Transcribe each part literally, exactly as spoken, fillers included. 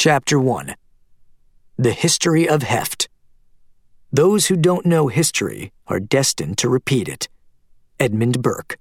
Chapter one. The History of Heft. Those who don't know history are destined to repeat it. Edmund Burke.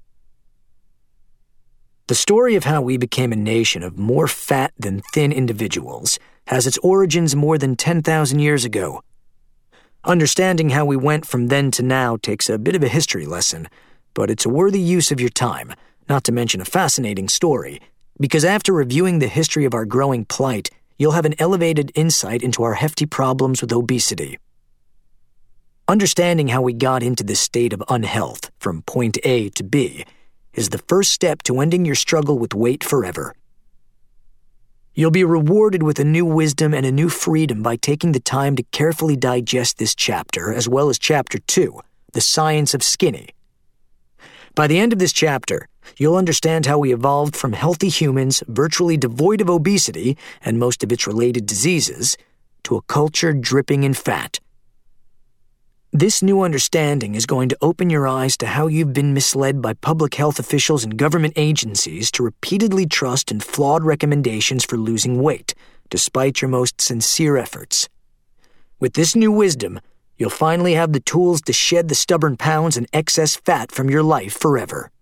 The story of how we became a nation of more fat than thin individuals has its origins more than ten thousand years ago. Understanding how we went from then to now takes a bit of a history lesson, but it's a worthy use of your time, not to mention a fascinating story, because after reviewing the history of our growing plight, you'll have an elevated insight into our hefty problems with obesity. Understanding how we got into this state of unhealth from point A to B is the first step to ending your struggle with weight forever. You'll be rewarded with a new wisdom and a new freedom by taking the time to carefully digest this chapter, as well as Chapter two, The Science of Skinny. By the end of this chapter, you'll understand how we evolved from healthy humans virtually devoid of obesity and most of its related diseases to a culture dripping in fat. This new understanding is going to open your eyes to how you've been misled by public health officials and government agencies to repeatedly trust in flawed recommendations for losing weight, despite your most sincere efforts. With this new wisdom, you'll finally have the tools to shed the stubborn pounds and excess fat from your life forever.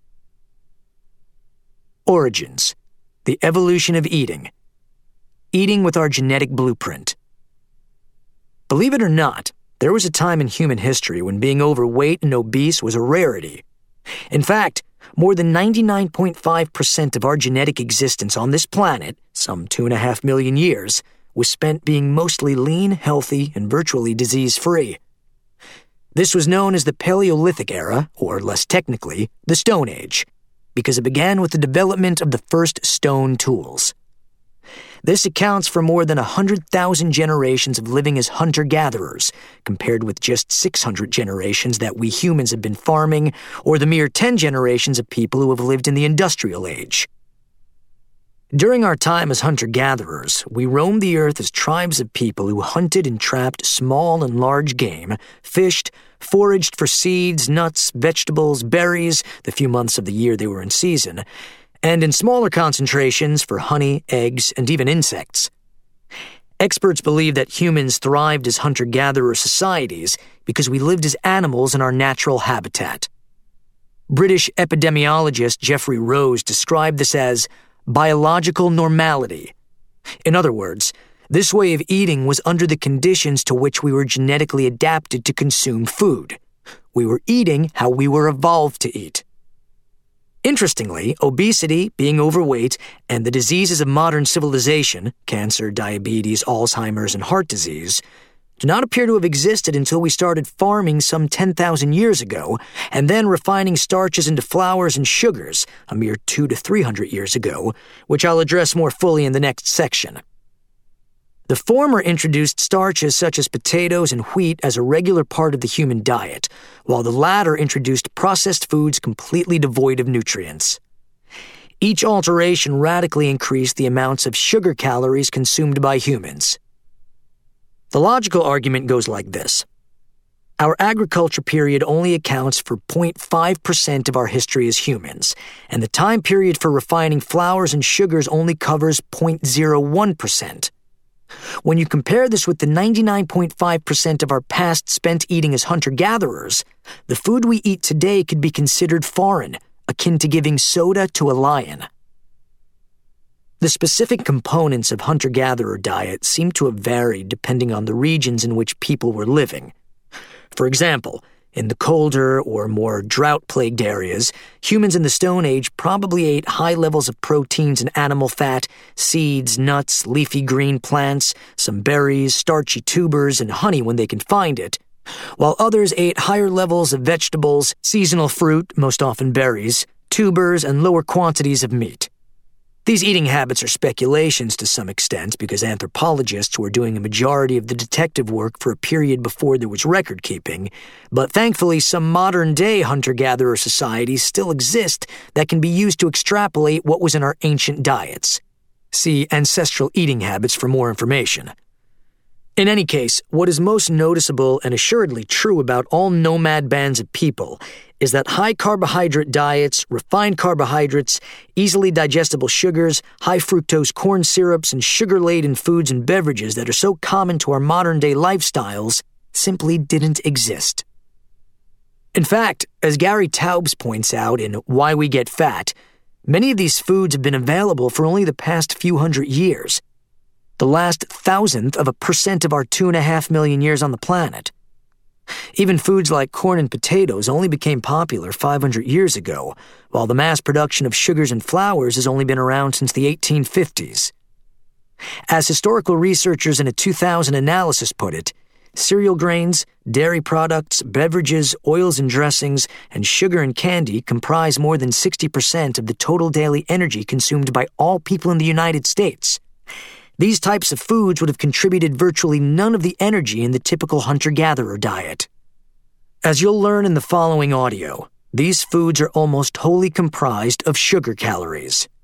Origins: The evolution of eating. Eating with our genetic blueprint. Believe it or not, there was a time in human history when being overweight and obese was a rarity. In fact, more than ninety-nine point five percent of our genetic existence on this planet, some two and a half million years, was spent being mostly lean, healthy, and virtually disease-free. This was known as the Paleolithic era, or less technically, the Stone Age, because it began with the development of the first stone tools. This accounts for more than one hundred thousand generations of living as hunter-gatherers, compared with just six hundred generations that we humans have been farming, or the mere ten generations of people who have lived in the Industrial Age. During our time as hunter-gatherers, we roamed the earth as tribes of people who hunted and trapped small and large game, fished, foraged for seeds, nuts, vegetables, berries, the few months of the year they were in season, and in smaller concentrations for honey, eggs, and even insects. Experts believe that humans thrived as hunter-gatherer societies because we lived as animals in our natural habitat. British epidemiologist Geoffrey Rose described this as biological normality. In other words, this way of eating was under the conditions to which we were genetically adapted to consume food. We were eating how we were evolved to eat. Interestingly, obesity, being overweight, and the diseases of modern civilization, cancer, diabetes, Alzheimer's, and heart disease, do not appear to have existed until we started farming some ten thousand years ago, and then refining starches into flours and sugars a mere two to three hundred years ago, which I'll address more fully in the next section. The former introduced starches such as potatoes and wheat as a regular part of the human diet, while the latter introduced processed foods completely devoid of nutrients. Each alteration radically increased the amounts of sugar calories consumed by humans. The logical argument goes like this. Our agriculture period only accounts for zero point five percent of our history as humans, and the time period for refining flours and sugars only covers zero point zero one percent. When you compare this with the ninety-nine point five percent of our past spent eating as hunter-gatherers, the food we eat today could be considered foreign, akin to giving soda to a lion. The specific components of hunter-gatherer diet seem to have varied depending on the regions in which people were living. For example, in the colder or more drought-plagued areas, humans in the Stone Age probably ate high levels of proteins and animal fat, seeds, nuts, leafy green plants, some berries, starchy tubers, and honey when they can find it, while others ate higher levels of vegetables, seasonal fruit, most often berries, tubers, and lower quantities of meat. These eating habits are speculations to some extent because anthropologists were doing a majority of the detective work for a period before there was record-keeping, but thankfully some modern-day hunter-gatherer societies still exist that can be used to extrapolate what was in our ancient diets. See Ancestral Eating Habits for more information. In any case, what is most noticeable and assuredly true about all nomad bands of people is that high-carbohydrate diets, refined carbohydrates, easily digestible sugars, high-fructose corn syrups, and sugar-laden foods and beverages that are so common to our modern-day lifestyles simply didn't exist. In fact, as Gary Taubes points out in Why We Get Fat, many of these foods have been available for only the past few hundred years, the last thousandth of a percent of our two and a half million years on the planet. Even foods like corn and potatoes only became popular five hundred years ago, while the mass production of sugars and flours has only been around since the eighteen fifties. As historical researchers in a two thousand analysis put it, cereal grains, dairy products, beverages, oils and dressings, and sugar and candy comprise more than sixty percent of the total daily energy consumed by all people in the United States. These types of foods would have contributed virtually none of the energy in the typical hunter-gatherer diet. As you'll learn in the following audio, these foods are almost wholly comprised of sugar calories.